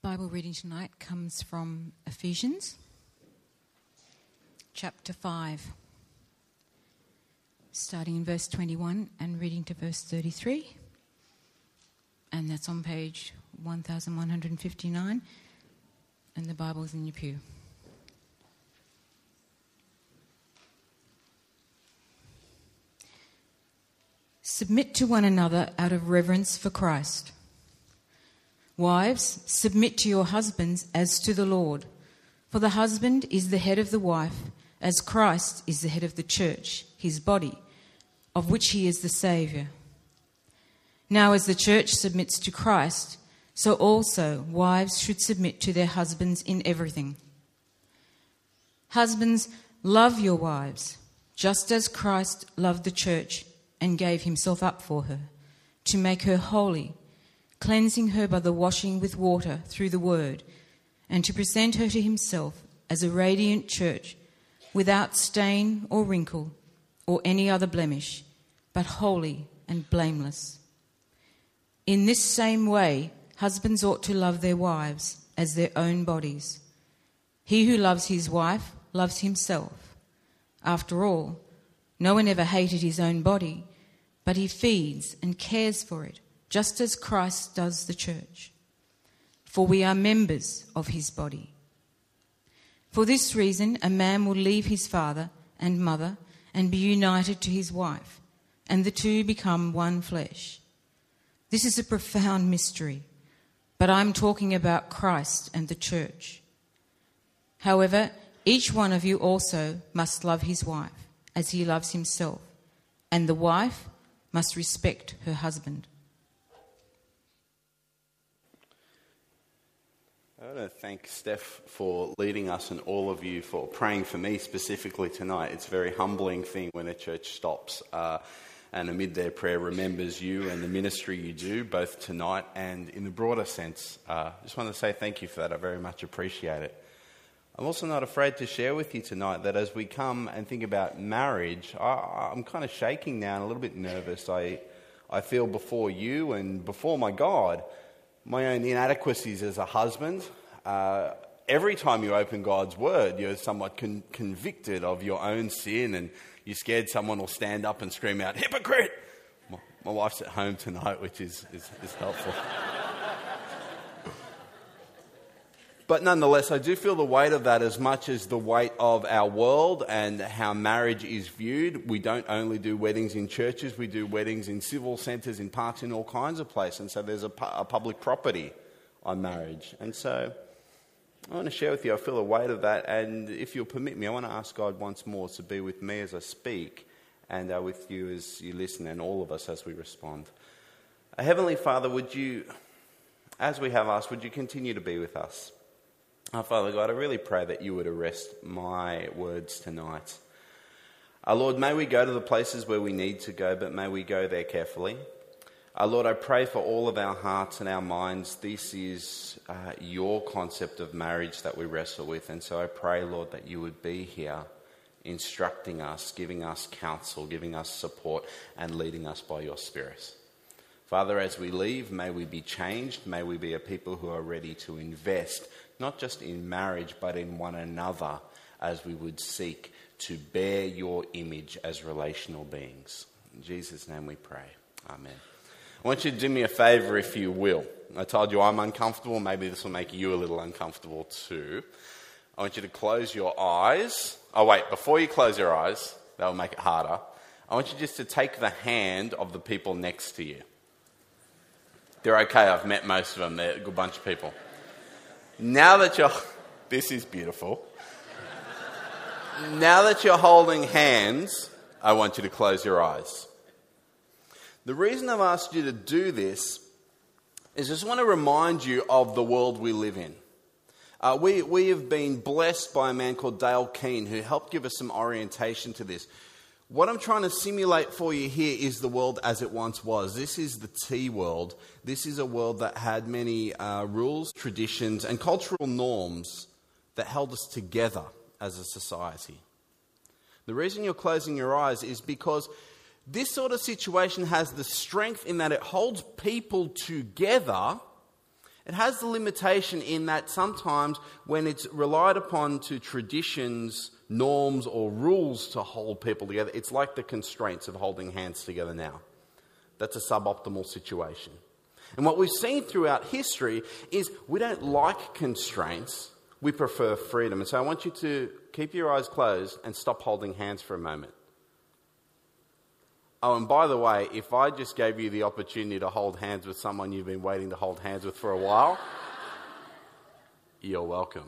Bible reading tonight comes from Ephesians chapter 5, starting in verse 21 and reading to verse 33. And that's on page 1159, and the Bible's in your pew. Submit to one another out of reverence for Christ. Wives, submit to your husbands as to the Lord. For the husband is the head of the wife, as Christ is the head of the church, his body, of which he is the Saviour. Now as the church submits to Christ, so also wives should submit to their husbands in everything. Husbands, love your wives, just as Christ loved the church and gave himself up for her, to make her holy, cleansing her by the washing with water through the word, and to present her to himself as a radiant church, without stain or wrinkle or any other blemish, but holy and blameless. In this same way, husbands ought to love their wives as their own bodies. He who loves his wife loves himself. After all, no one ever hated his own body, but he feeds and cares for it, just as Christ does the church. For we are members of his body. For this reason, a man will leave his father and mother and be united to his wife, and the two become one flesh. This is a profound mystery, but I'm talking about Christ and the church. However, each one of you also must love his wife as he loves himself, and the wife must respect her husband. I want to thank Steph for leading us and all of you for praying for me specifically tonight. It's a very humbling thing when a church stops and amid their prayer remembers you and the ministry you do, both tonight and in the broader sense. Just want to say thank you for that. I very much appreciate it. I'm also not afraid to share with you tonight that as we come and think about marriage, I'm kind of shaking now and a little bit nervous. I feel before you and before my God my own inadequacies as a husband. Every time you open God's word, you're somewhat convicted of your own sin, and you're scared someone will stand up and scream out, "Hypocrite!" My wife's at home tonight, which is helpful. But nonetheless, I do feel the weight of that as much as the weight of our world and how marriage is viewed. We don't only do weddings in churches, we do weddings in civil centres, in parks, in all kinds of places. And so there's a public property on marriage. And so I want to share with you, I feel the weight of that. And if you'll permit me, I want to ask God once more to be with me as I speak and with you as you listen, and all of us as we respond. Heavenly Father, would you, as we have asked, would you continue to be with us? Father God, I really pray that you would arrest my words tonight. Lord, may we go to the places where we need to go, but may we go there carefully. Lord, I pray for all of our hearts and our minds. This is your concept of marriage that we wrestle with. And so I pray, Lord, that you would be here instructing us, giving us counsel, giving us support, and leading us by your Spirit. Father, as we leave, may we be changed. May we be a people who are ready to invest, not just in marriage, but in one another, as we would seek to bear your image as relational beings. In Jesus' name we pray. Amen. I want you to do me a favour, if you will. I told you I'm uncomfortable. Maybe this will make you a little uncomfortable too. I want you to close your eyes. Oh, wait, before you close your eyes, that will make it harder. I want you just to take the hand of the people next to you. They're okay. I've met most of them. They're a good bunch of people. Now that this is beautiful. Now that you're holding hands, I want you to close your eyes. The reason I've asked you to do this is I just want to remind you of the world we live in. We have been blessed by a man called Dale Keane who helped give us some orientation to this. What I'm trying to simulate for you here is the world as it once was. This is the T world. This is a world that had many rules, traditions, and cultural norms that held us together as a society. The reason you're closing your eyes is because this sort of situation has the strength in that it holds people together It has the limitation in that sometimes when it's relied upon to traditions, norms or rules to hold people together, it's like the constraints of holding hands together now. That's a suboptimal situation. And what we've seen throughout history is we don't like constraints, we prefer freedom. And so I want you to keep your eyes closed and stop holding hands for a moment. Oh, and by the way, if I just gave you the opportunity to hold hands with someone you've been waiting to hold hands with for a while, you're welcome.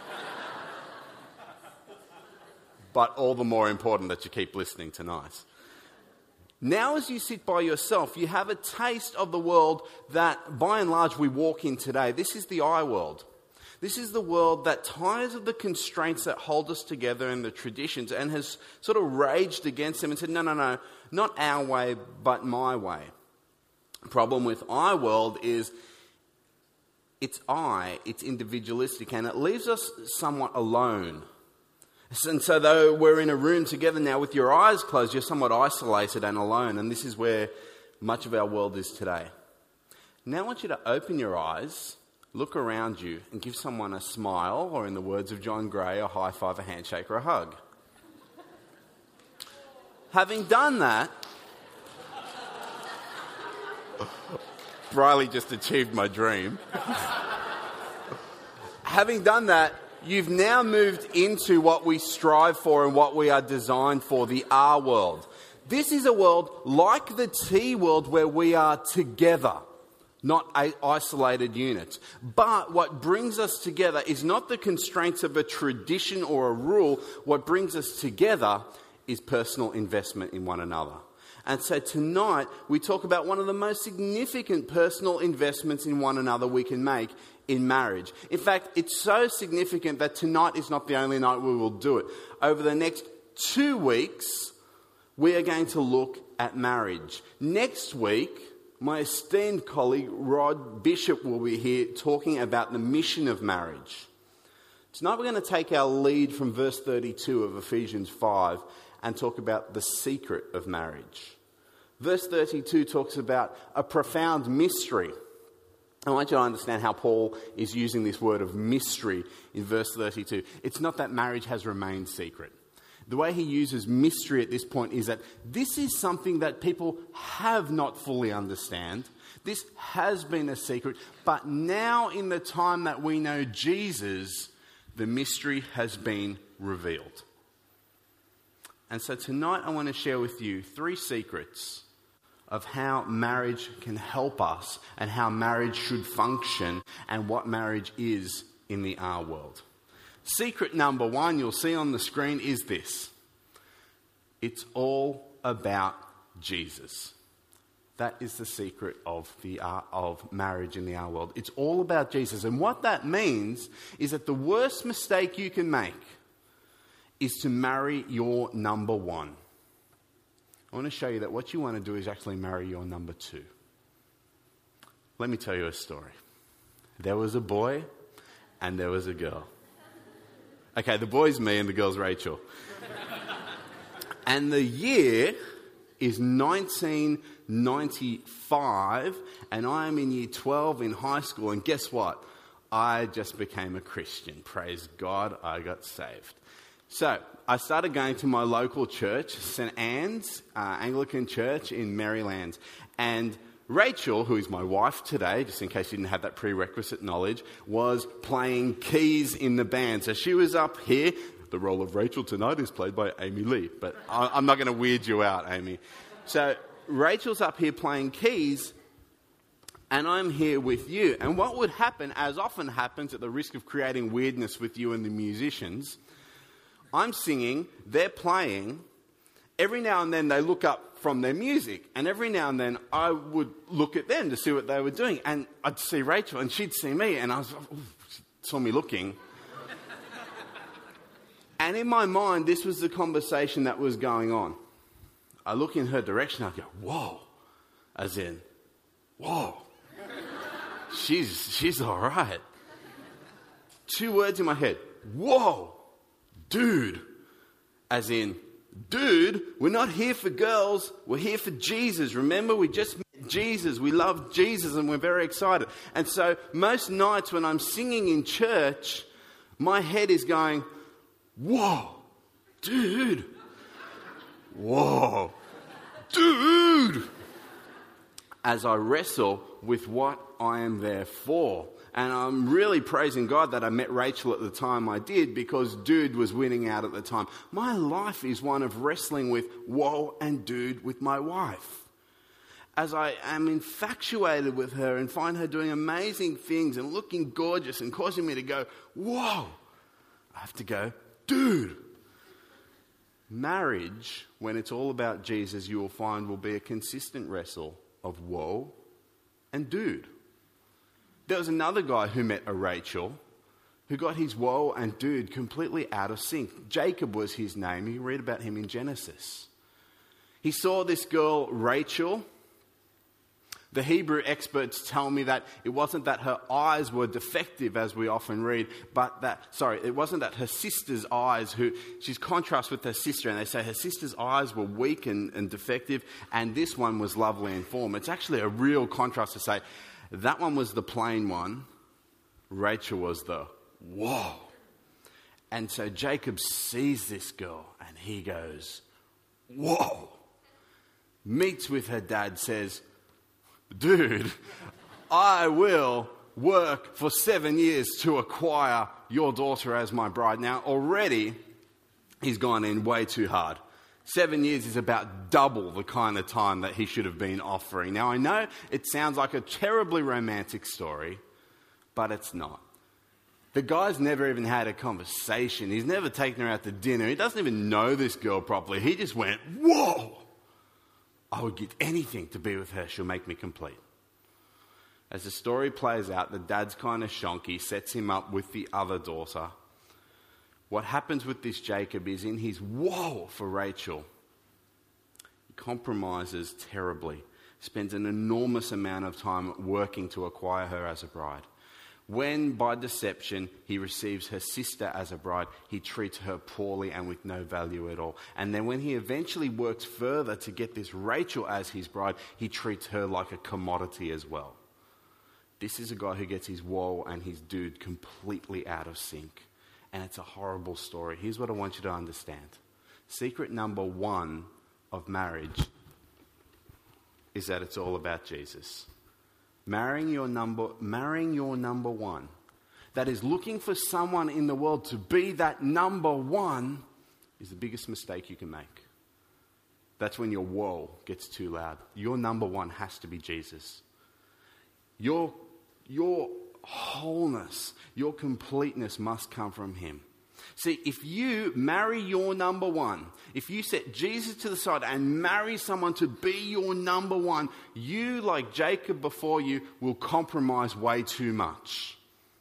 But all the more important that you keep listening tonight. Now as you sit by yourself, you have a taste of the world that by and large we walk in today. This is the I world. This is the world that tires of the constraints that hold us together and the traditions and has sort of raged against them and said, no, not our way, but my way. The problem with I world is it's individualistic, and it leaves us somewhat alone. And so though we're in a room together now with your eyes closed, you're somewhat isolated and alone, and this is where much of our world is today. Now I want you to open your eyes, look around you, and give someone a smile, or in the words of John Gray, a high five, a handshake, or a hug. Having done that, Briley just achieved my dream. Having done that, you've now moved into what we strive for and what we are designed for, the R world. This is a world like the T world where we are together, not isolated units. But what brings us together is not the constraints of a tradition or a rule. What brings us together is personal investment in one another. And so tonight we talk about one of the most significant personal investments in one another we can make in marriage. In fact, it's so significant that tonight is not the only night we will do it. Over the next 2 weeks, we are going to look at marriage. Next week, my esteemed colleague Rod Bishop will be here talking about the mission of marriage. Tonight we're going to take our lead from verse 32 of Ephesians 5 and talk about the secret of marriage. Verse 32 talks about a profound mystery. I want you to understand how Paul is using this word of mystery in verse 32. It's not that marriage has remained secret. The way he uses mystery at this point is that this is something that people have not fully understand. This has been a secret, but now in the time that we know Jesus, the mystery has been revealed. And so tonight I want to share with you 3 secrets of how marriage can help us and how marriage should function and what marriage is in the R world. Secret number 1, you'll see on the screen, is this. It's all about Jesus. That is the secret of marriage in the R world. It's all about Jesus. And what that means is that the worst mistake you can make is to marry your number 1. I want to show you that what you want to do is actually marry your number 2. Let me tell you a story. There was a boy and there was a girl. Okay, the boy's me and the girl's Rachel. And the year is 1995 and I am in year 12 in high school, and guess what? I just became a Christian. Praise God, I got saved. So I started going to my local church, St. Anne's Anglican Church in Maryland. And Rachel, who is my wife today, just in case you didn't have that prerequisite knowledge, was playing keys in the band. So she was up here. The role of Rachel tonight is played by Amy Lee. But I'm not going to weird you out, Amy. So Rachel's up here playing keys, and I'm here with you. And what would happen, as often happens at the risk of creating weirdness with you and the musicians, I'm singing, they're playing. Every now and then they look up from their music, and every now and then I would look at them to see what they were doing, and I'd see Rachel and she'd see me, and I was she saw me looking. And in my mind, this was the conversation that was going on. I look in her direction, I go, whoa, as in, whoa, she's all right. 2 words in my head, whoa. Dude, as in, dude, we're not here for girls, we're here for Jesus. Remember, we just met Jesus. We love Jesus and we're very excited. And so most nights when I'm singing in church, my head is going, whoa, dude. Whoa, dude. As I wrestle with what I am there for. And I'm really praising God that I met Rachel at the time I did, because dude was winning out at the time. My life is one of wrestling with whoa and dude with my wife. As I am infatuated with her and find her doing amazing things and looking gorgeous and causing me to go, whoa, I have to go, dude. Marriage, when it's all about Jesus, you will find will be a consistent wrestle of whoa and dude. There was another guy who met a Rachel who got his whoa and dude completely out of sync. Jacob was his name. You read about him in Genesis. He saw this girl, Rachel. The Hebrew experts tell me that it wasn't that her eyes were defective, as we often read, but it wasn't that her sister's eyes, she's contrast with her sister, and they say her sister's eyes were weak and defective, and this one was lovely in form. It's actually a real contrast to say, that one was the plain one, Rachel was the whoa. And so Jacob sees this girl, and he goes, whoa. Meets with her dad, says, dude, I will work for 7 years to acquire your daughter as my bride. Now, already, he's gone in way too hard. 7 years is about double the kind of time that he should have been offering. Now, I know it sounds like a terribly romantic story, but it's not. The guy's never even had a conversation. He's never taken her out to dinner. He doesn't even know this girl properly. He just went, whoa! I would give anything to be with her. She'll make me complete. As the story plays out, the dad's kind of shonky, sets him up with the other daughter. What happens with this Jacob is, in his whoa for Rachel, he compromises terribly, spends an enormous amount of time working to acquire her as a bride. When, by deception, he receives her sister as a bride, he treats her poorly and with no value at all. And then when he eventually works further to get this Rachel as his bride, he treats her like a commodity as well. This is a guy who gets his whoa and his dude completely out of sync. And it's a horrible story. Here's what I want you to understand. Secret number one of marriage is that it's all about Jesus. Marrying your number one. That is, looking for someone in the world to be that number one is the biggest mistake you can make. That's when your whoa gets too loud. Your number one has to be Jesus. Your wholeness, your completeness must come from him. See, if you marry your number one, if you set Jesus to the side and marry someone to be your number one, you, like Jacob before you, will compromise way too much.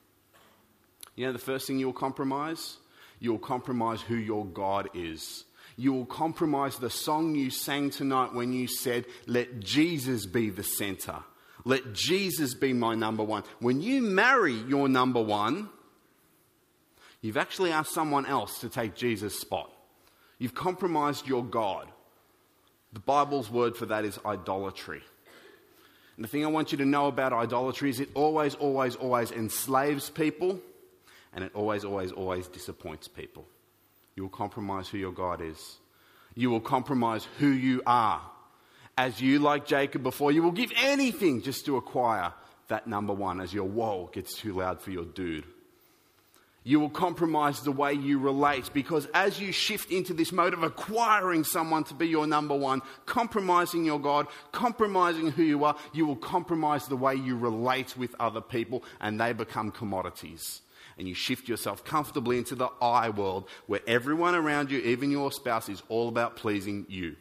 You know the first thing you'll compromise? You'll compromise who your God is. You will compromise the song you sang tonight when you said, let Jesus be the center. Let Jesus be my number one. When you marry your number one, you've actually asked someone else to take Jesus' spot. You've compromised your God. The Bible's word for that is idolatry. And the thing I want you to know about idolatry is it always, always, always enslaves people, and it always, always, always disappoints people. You will compromise who your God is. You will compromise who you are. As you, like Jacob before, you will give anything just to acquire that number one as your whoa gets too loud for your dude. You will compromise the way you relate, because as you shift into this mode of acquiring someone to be your number one, compromising your God, compromising who you are, you will compromise the way you relate with other people, and they become commodities. And you shift yourself comfortably into the I world, where everyone around you, even your spouse, is all about pleasing you.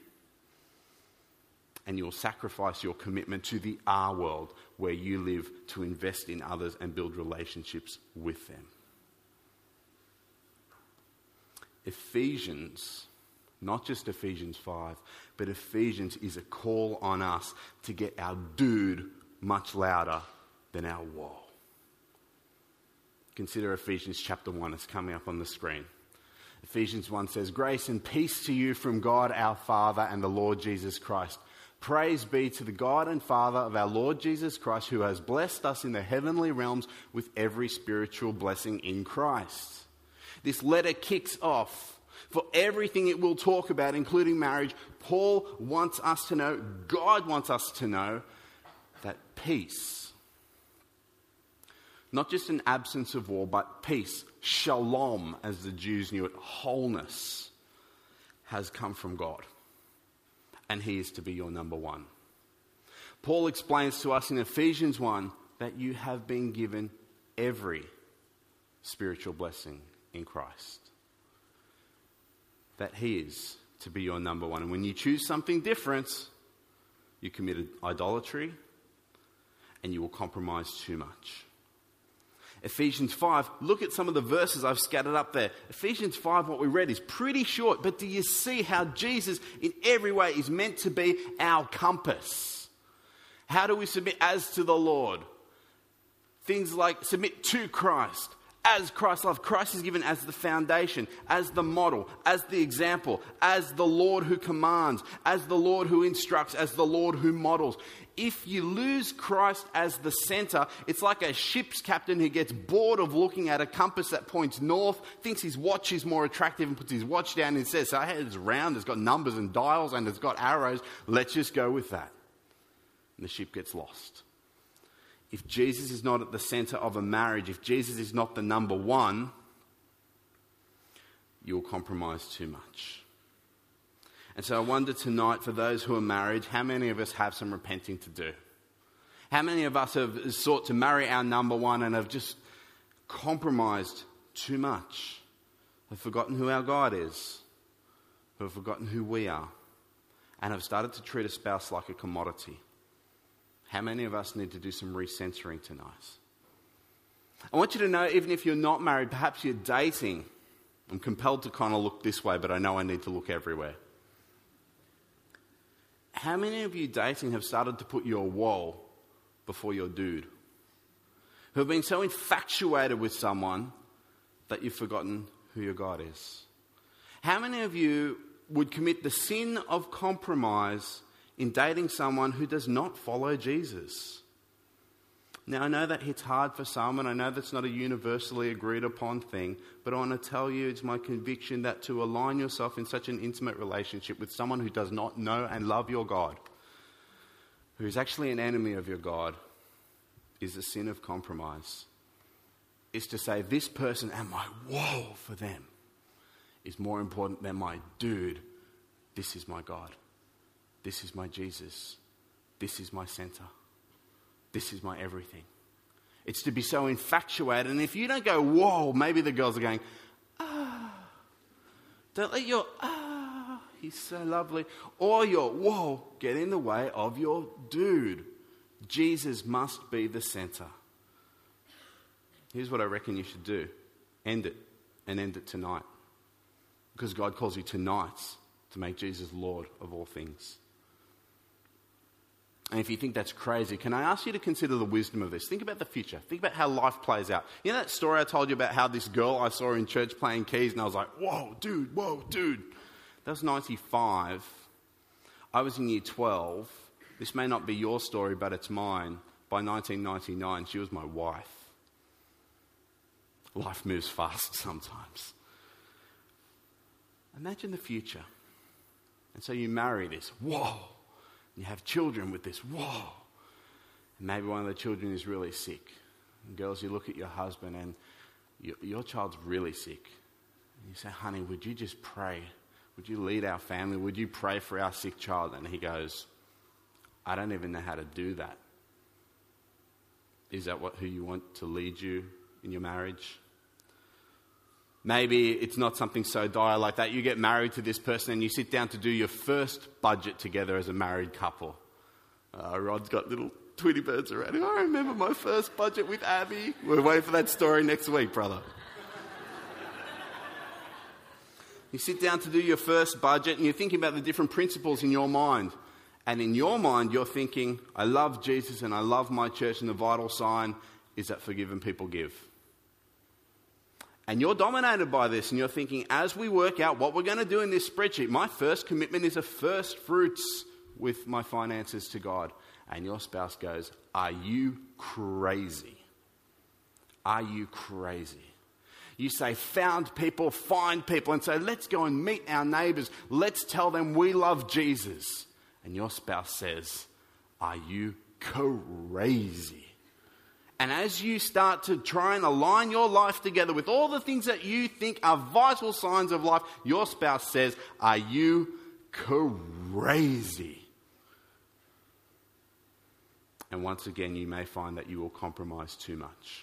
And you'll sacrifice your commitment to the R world, where you live to invest in others and build relationships with them. Ephesians, not just Ephesians 5, but Ephesians is a call on us to get our dude much louder than our whoa. Consider Ephesians chapter 1. It's coming up on the screen. Ephesians 1 says, grace and peace to you from God our Father and the Lord Jesus Christ. Praise be to the God and Father of our Lord Jesus Christ, who has blessed us in the heavenly realms with every spiritual blessing in Christ. This letter kicks off. For everything it will talk about, including marriage, Paul wants us to know, God wants us to know, that peace, not just an absence of war, but peace, shalom, as the Jews knew it, wholeness, has come from God. And he is to be your number one. Paul explains to us in Ephesians 1 that you have been given every spiritual blessing in Christ. That he is to be your number one. And when you choose something different, you committed idolatry and you will compromise too much. Ephesians 5, look at some of the verses I've scattered up there. Ephesians 5, what we read is pretty short, but do you see how Jesus in every way is meant to be our compass? How do we submit as to the Lord? Things like submit to Christ. As Christ loved. Christ is given as the foundation, as the model, as the example, as the Lord who commands, as the Lord who instructs, as the Lord who models. If you lose Christ as the center, it's like a ship's captain who gets bored of looking at a compass that points north, thinks his watch is more attractive and puts his watch down and says, hey, it's round, it's got numbers and dials and it's got arrows, let's just go with that. And the ship gets lost. If Jesus is not at the center of a marriage, if Jesus is not the number one, you'll compromise too much. And so I wonder tonight, for those who are married, how many of us have some repenting to do? How many of us have sought to marry our number one and have just compromised too much? Have forgotten who our God is, have forgotten who we are, and have started to treat a spouse like a commodity? How many of us need to do some recentering tonight? I want you to know, even if you're not married, perhaps you're dating. I'm compelled to kind of look this way, but I know I need to look everywhere. How many of you dating have started to put your whoa before your dude? Who have been so infatuated with someone that you've forgotten who your God is? How many of you would commit the sin of compromise in dating someone who does not follow Jesus? Now, I know that hits hard for some, and I know that's not a universally agreed upon thing, but I want to tell you it's my conviction that to align yourself in such an intimate relationship with someone who does not know and love your God, who is actually an enemy of your God, is a sin of compromise. It's to say this person and my whoa for them is more important than my dude. This is my God. This is my Jesus. This is my center. This is my everything. It's to be so infatuated. And if you don't go, whoa, maybe the girls are going, ah. Don't let your, ah, he's so lovely. Or your, whoa, get in the way of your dude. Jesus must be the center. Here's what I reckon you should do. End it. And end it tonight. Because God calls you tonight to make Jesus Lord of all things. And if you think that's crazy, can I ask you to consider the wisdom of this? Think about the future. Think about how life plays out. You know that story I told you about how this girl I saw in church playing keys and I was like, whoa, dude. That was 95. I was in year 12. This may not be your story, but it's mine. By 1999, she was my wife. Life moves fast sometimes. Imagine the future. And so you marry this, whoa. You have children with this, whoa. And maybe one of the children is really sick. And girls, you look at your husband and your child's really sick. And you say, honey, would you just pray? Would you lead our family? Would you pray for our sick child? And he goes, I don't even know how to do that. Is that who you want to lead you in your marriage? Maybe it's not something so dire like that. You get married to this person and you sit down to do your first budget together as a married couple. Rod's got little Tweety birds around him. I remember my first budget with Abby. We're waiting for that story next week, brother. You sit down to do your first budget and you're thinking about the different principles in your mind. And in your mind, you're thinking, I love Jesus and I love my church, and the vital sign is that forgiven people give. And you're dominated by this and you're thinking, as we work out what we're going to do in this spreadsheet, my first commitment is a first fruits with my finances to God. And your spouse goes, are you crazy? Are you crazy? You say, find people, and say, let's go and meet our neighbours. Let's tell them we love Jesus. And your spouse says, are you crazy? And as you start to try and align your life together with all the things that you think are vital signs of life, your spouse says, are you crazy? And once again, you may find that you will compromise too much.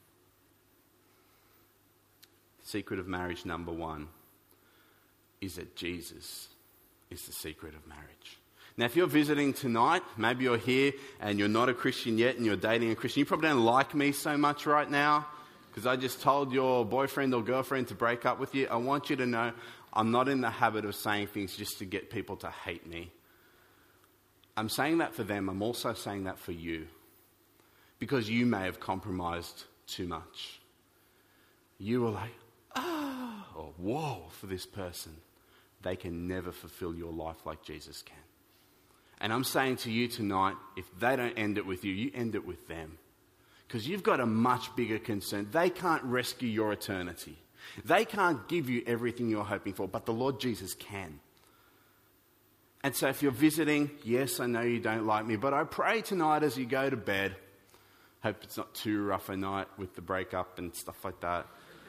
Secret of marriage number 1 is that Jesus is the secret of marriage. Now, if you're visiting tonight, maybe you're here and you're not a Christian yet and you're dating a Christian, you probably don't like me so much right now because I just told your boyfriend or girlfriend to break up with you. I want you to know I'm not in the habit of saying things just to get people to hate me. I'm saying that for them. I'm also saying that for you because you may have compromised too much. You were like, or whoa, for this person. They can never fulfill your life like Jesus can. And I'm saying to you tonight, if they don't end it with you, you end it with them. Because you've got a much bigger concern. They can't rescue your eternity. They can't give you everything you're hoping for, but the Lord Jesus can. And so if you're visiting, yes, I know you don't like me, but I pray tonight as you go to bed, hope it's not too rough a night with the breakup and stuff like that.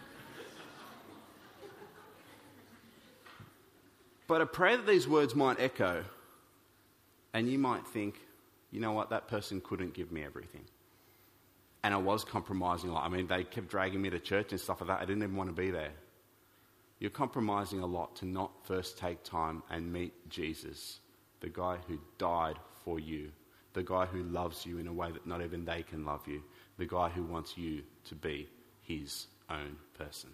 But I pray that these words might echo and you might think, you know what, that person couldn't give me everything. And I was compromising a lot. I mean, they kept dragging me to church and stuff like that. I didn't even want to be there. You're compromising a lot to not first take time and meet Jesus, the guy who died for you, the guy who loves you in a way that not even they can love you, the guy who wants you to be his own person.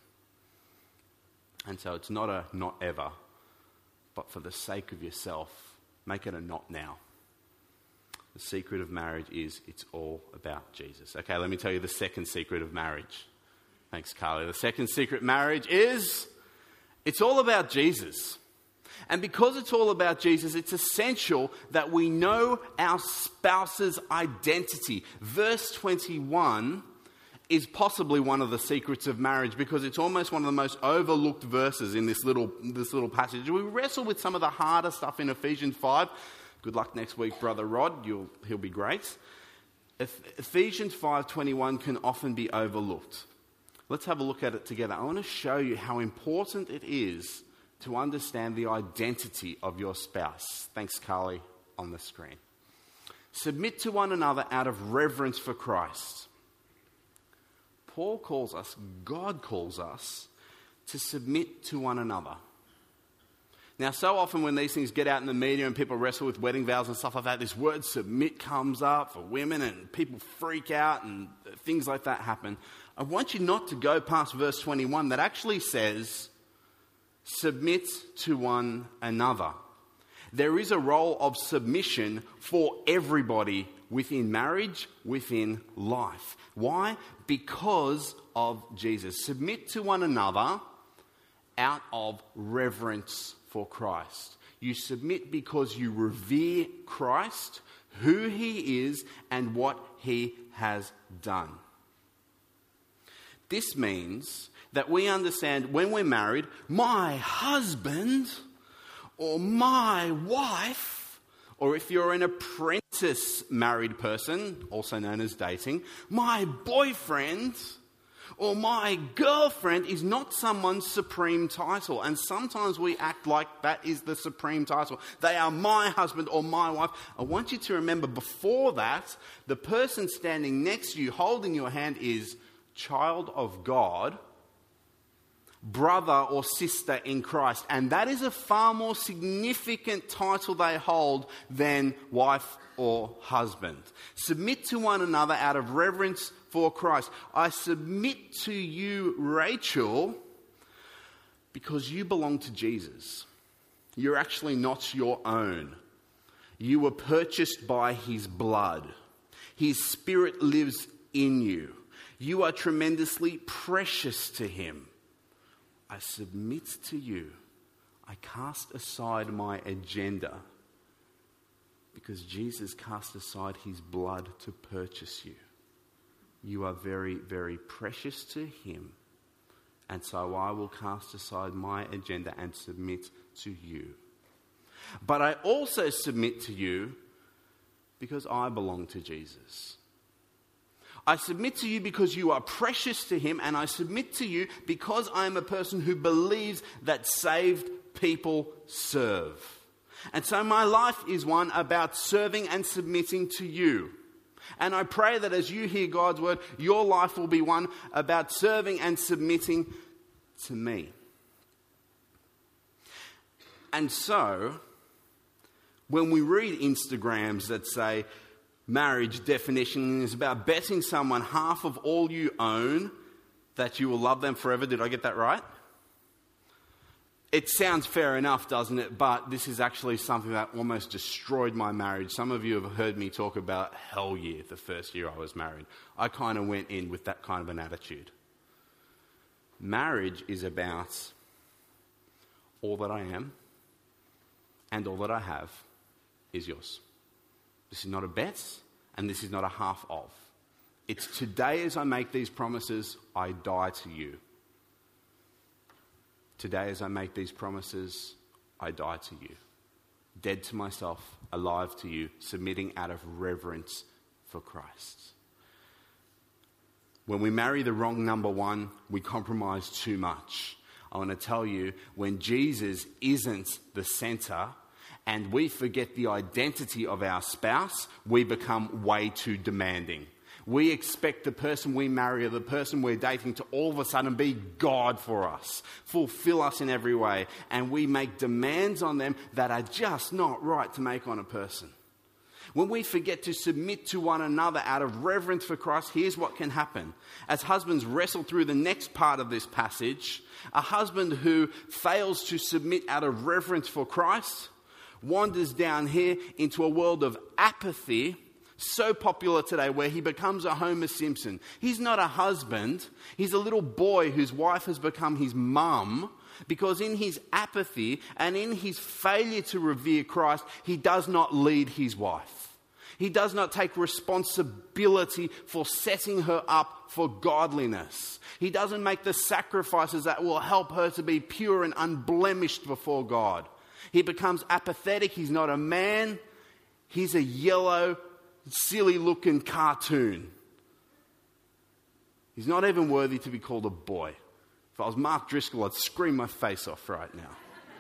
And so it's not a not ever, but for the sake of yourself, make it a not now. The secret of marriage is it's all about Jesus. Okay, let me tell you the second secret of marriage. Thanks, Carly. The second secret marriage is it's all about Jesus. And because it's all about Jesus, it's essential that we know our spouse's identity. Verse 21 is possibly one of the secrets of marriage because it's almost one of the most overlooked verses in this little passage. We wrestle with some of the harder stuff in Ephesians 5. Good luck next week, Brother Rod. He'll be great. Ephesians 5:21 can often be overlooked. Let's have a look at it together. I want to show you how important it is to understand the identity of your spouse. Thanks, Carly, on the screen. Submit to one another out of reverence for Christ. Paul calls us, God calls us, to submit to one another. Now, so often when these things get out in the media and people wrestle with wedding vows and stuff like that, this word submit comes up for women and people freak out and things like that happen. I want you not to go past verse 21 that actually says, submit to one another. There is a role of submission for everybody within marriage, within life. Why? Because of Jesus. Submit to one another out of reverence for Christ. You submit because you revere Christ, who he is, and what he has done. This means that we understand when we're married, my husband or my wife, or if you're an apprentice married person, also known as dating, my boyfriend or my girlfriend is not someone's supreme title. And sometimes we act like that is the supreme title. They are my husband or my wife. I want you to remember before that, the person standing next to you holding your hand is child of God, brother or sister in Christ. And that is a far more significant title they hold than wife or husband. Submit to one another out of reverence for Christ. I submit to you, Rachel, because you belong to Jesus. You're actually not your own. You were purchased by his blood. His spirit lives in you. You are tremendously precious to him. I submit to you. I cast aside my agenda Because Jesus cast aside his blood to purchase you. You are very, very precious to him. And so I will cast aside my agenda and submit to you. But I also submit to you because I belong to Jesus. I submit to you because you are precious to him, and I submit to you because I am a person who believes that saved people serve. And so my life is one about serving and submitting to you. And I pray that as you hear God's word, your life will be one about serving and submitting to me. And so, when we read Instagrams that say, marriage definition is about betting someone half of all you own that you will love them forever. Did I get that right? It sounds fair enough, doesn't it? But this is actually something that almost destroyed my marriage. Some of you have heard me talk about hell year, the first year I was married. I kind of went in with that kind of an attitude. Marriage is about all that I am and all that I have is yours. This is not a bet, and this is not a half of. It's today as I make these promises, I die to you. Today as I make these promises, I die to you. Dead to myself, alive to you, submitting out of reverence for Christ. When we marry the wrong number one, we compromise too much. I want to tell you, when Jesus isn't the center, and we forget the identity of our spouse, we become way too demanding. We expect the person we marry or the person we're dating to all of a sudden be God for us, fulfill us in every way, and we make demands on them that are just not right to make on a person. When we forget to submit to one another out of reverence for Christ, here's what can happen. As husbands wrestle through the next part of this passage, a husband who fails to submit out of reverence for Christ wanders down here into a world of apathy, so popular today, where he becomes a Homer Simpson. He's not a husband. He's a little boy whose wife has become his mum, because in his apathy and in his failure to revere Christ, he does not lead his wife. He does not take responsibility for setting her up for godliness. He doesn't make the sacrifices that will help her to be pure and unblemished before God. He becomes apathetic. He's not a man. He's a yellow, silly-looking cartoon. He's not even worthy to be called a boy. If I was Mark Driscoll, I'd scream my face off right now.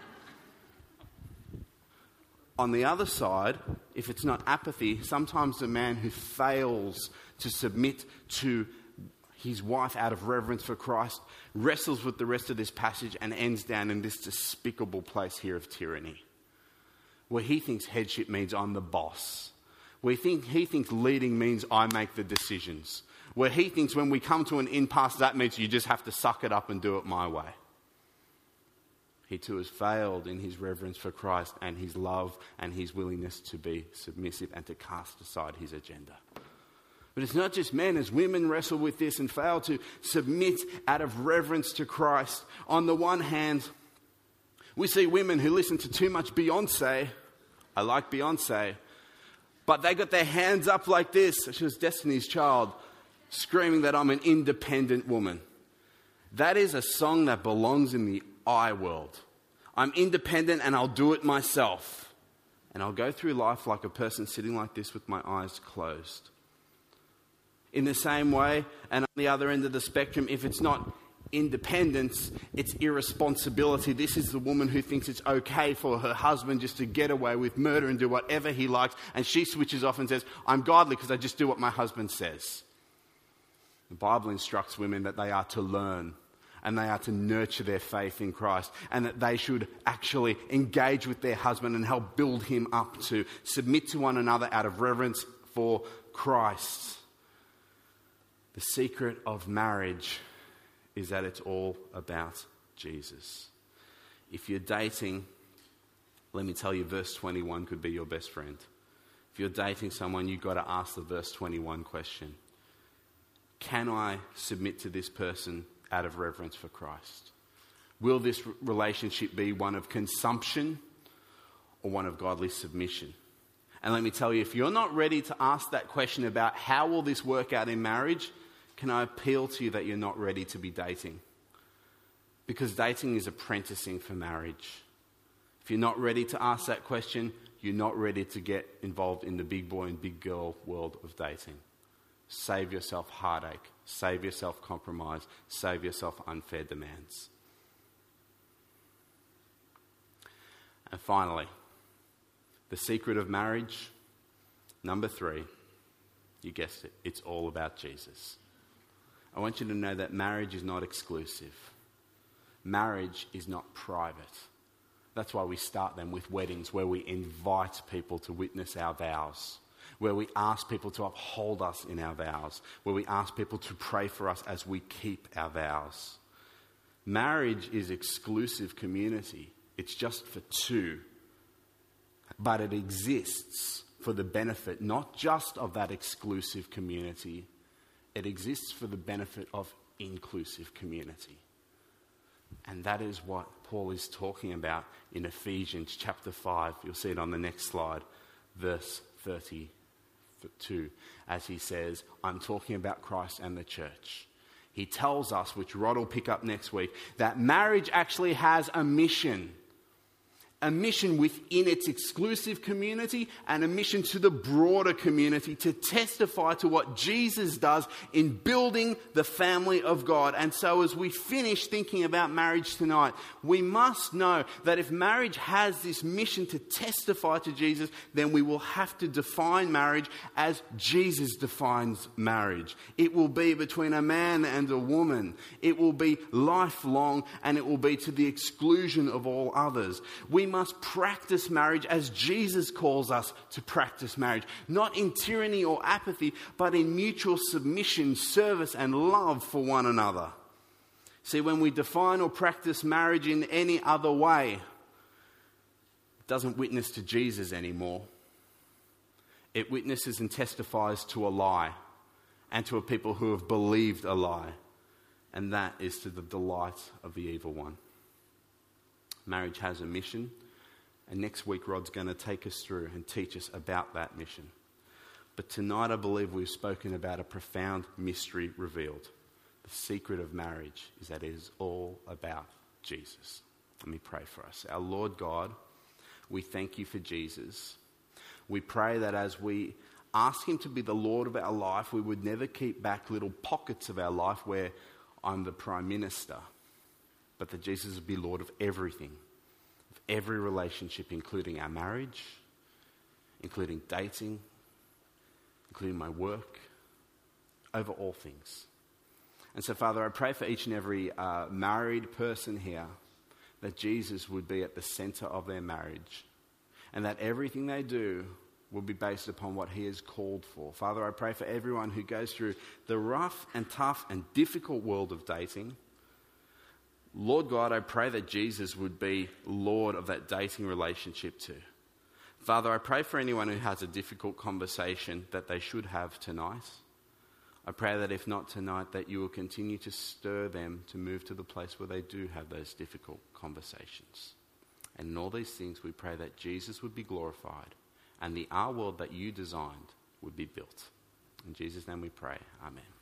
On the other side, if it's not apathy, sometimes the man who fails to submit to his wife out of reverence for Christ wrestles with the rest of this passage and ends down in this despicable place here of tyranny, where he thinks headship means I'm the boss, where he thinks leading means I make the decisions, where he thinks when we come to an impasse, that means you just have to suck it up and do it my way. He too has failed in his reverence for Christ and his love and his willingness to be submissive and to cast aside his agenda. But it's not just men. As women wrestle with this and fail to submit out of reverence to Christ, on the one hand, we see women who listen to too much Beyonce. I like Beyonce. But they got their hands up like this. She was Destiny's Child, screaming that I'm an independent woman. That is a song that belongs in the I world. I'm independent and I'll do it myself. And I'll go through life like a person sitting like this with my eyes closed. In the same way, and on the other end of the spectrum, if it's not independence, it's irresponsibility. This is the woman who thinks it's okay for her husband just to get away with murder and do whatever he likes, and she switches off and says, I'm godly because I just do what my husband says. The Bible instructs women that they are to learn and they are to nurture their faith in Christ, and that they should actually engage with their husband and help build him up to submit to one another out of reverence for Christ. The secret of marriage is that it's all about Jesus. If you're dating, let me tell you, verse 21 could be your best friend. If you're dating someone, you've got to ask the verse 21 question. Can I submit to this person out of reverence for Christ? Will this relationship be one of consumption or one of godly submission? And let me tell you, if you're not ready to ask that question about how will this work out in marriage, can I appeal to you that you're not ready to be dating? Because dating is apprenticing for marriage. If you're not ready to ask that question, you're not ready to get involved in the big boy and big girl world of dating. Save yourself heartache. Save yourself compromise. Save yourself unfair demands. And finally, the secret of marriage, number 3, you guessed it, it's all about Jesus. I want you to know that marriage is not exclusive. Marriage is not private. That's why we start them with weddings, where we invite people to witness our vows, where we ask people to uphold us in our vows, where we ask people to pray for us as we keep our vows. Marriage is exclusive community. It's just for 2. But it exists for the benefit not just of that exclusive community, it exists for the benefit of inclusive community. And that is what Paul is talking about in Ephesians chapter 5. You'll see it on the next slide, verse 32, as he says, I'm talking about Christ and the church. He tells us, which Rod will pick up next week, that marriage actually has a mission within its exclusive community and a mission to the broader community to testify to what Jesus does in building the family of God. And so as we finish thinking about marriage tonight, we must know that if marriage has this mission to testify to Jesus, then we will have to define marriage as Jesus defines marriage. It will be between a man and a woman. It will be lifelong, and it will be to the exclusion of all others. We must practice marriage as Jesus calls us to practice marriage, not in tyranny or apathy, but in mutual submission, service, and love for one another. See, when we define or practice marriage in any other way, it doesn't witness to Jesus anymore. It witnesses and testifies to a lie, and to a people who have believed a lie, and that is to the delight of the evil one. Marriage has a mission, and next week Rod's going to take us through and teach us about that mission. But tonight I believe we've spoken about a profound mystery revealed. The secret of marriage is that it is all about Jesus. Let me pray for us. Our Lord God, we thank you for Jesus. We pray that as we ask him to be the Lord of our life, we would never keep back little pockets of our life where I'm the Prime Minister, but that Jesus would be Lord of everything, of every relationship, including our marriage, including dating, including my work, over all things. And so, Father, I pray for each and every married person here that Jesus would be at the center of their marriage, and that everything they do will be based upon what he has called for. Father, I pray for everyone who goes through the rough and tough and difficult world of dating. Lord God, I pray that Jesus would be Lord of that dating relationship too. Father, I pray for anyone who has a difficult conversation that they should have tonight. I pray that if not tonight, that you will continue to stir them to move to the place where they do have those difficult conversations. And in all these things, we pray that Jesus would be glorified and the our world that you designed would be built. In Jesus' name we pray. Amen.